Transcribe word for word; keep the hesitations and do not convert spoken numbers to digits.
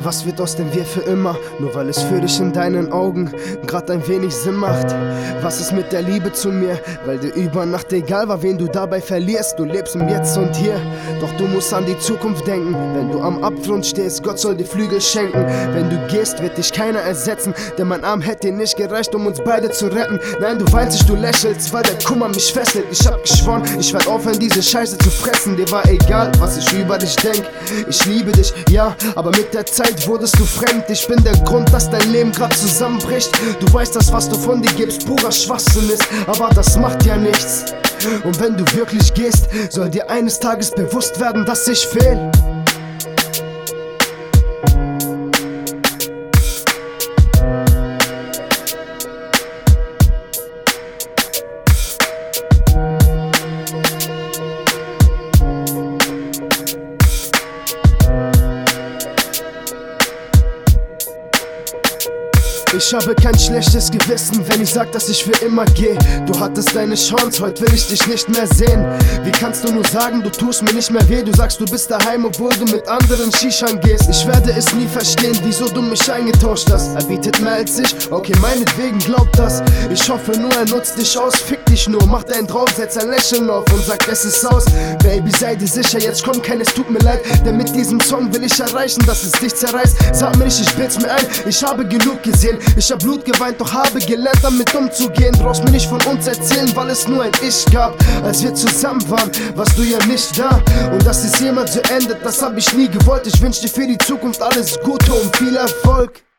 Was wird aus dem Wir für immer, nur weil es für dich in deinen Augen grad ein wenig Sinn macht? Was ist mit der Liebe zu mir, weil dir über Nacht egal war, wen du dabei verlierst? Du lebst im Jetzt und Hier, doch du musst an die Zukunft denken. Wenn du am Abgrund stehst, Gott soll dir Flügel schenken. Wenn du gehst, wird dich keiner ersetzen, denn mein Arm hätte dir nicht gereicht, um uns beide zu retten. Nein, du weinst nicht, du lächelst, weil der Kummer mich fesselt. Ich hab geschworen, ich werd aufhören, diese Scheiße zu fressen. Dir war egal, was ich über dich denk. Ich liebe dich, ja, aber mit der Zeit wurdest du fremd. Ich bin der Grund, dass dein Leben grad zusammenbricht. Du weißt, dass was du von dir gibst purer Schwachsinn ist, aber das macht ja nichts. Und wenn du wirklich gehst, soll dir eines Tages bewusst werden, dass ich fehl. Ich habe kein schlechtes Gewissen, wenn ich sag, dass ich für immer geh. Du hattest deine Chance, heute will ich dich nicht mehr sehen. Wie kannst du nur sagen, du tust mir nicht mehr weh? Du sagst, du bist daheim, obwohl du mit anderen Shishan gehst. Ich werde es nie verstehen, wieso du mich eingetauscht hast. Er bietet mehr als ich, okay, meinetwegen glaubt das. Ich hoffe nur, er nutzt dich aus, fick dich nur. Mach deinen drauf, setz ein Lächeln auf und sag, es ist aus. Baby, sei dir sicher, jetzt kommt kein, es tut mir leid. Denn mit diesem Song will ich erreichen, dass es dich zerreißt. Sag mir nicht, ich bild's mir ein, ich habe genug gesehen. Ich hab Blut geweint, doch habe gelernt, damit umzugehen. Brauchst mir nicht von uns erzählen, weil es nur ein Ich gab. Als wir zusammen waren, warst du ja nicht da. Und dass es jemals so endet, das hab ich nie gewollt. Ich wünsch dir für die Zukunft alles Gute und viel Erfolg.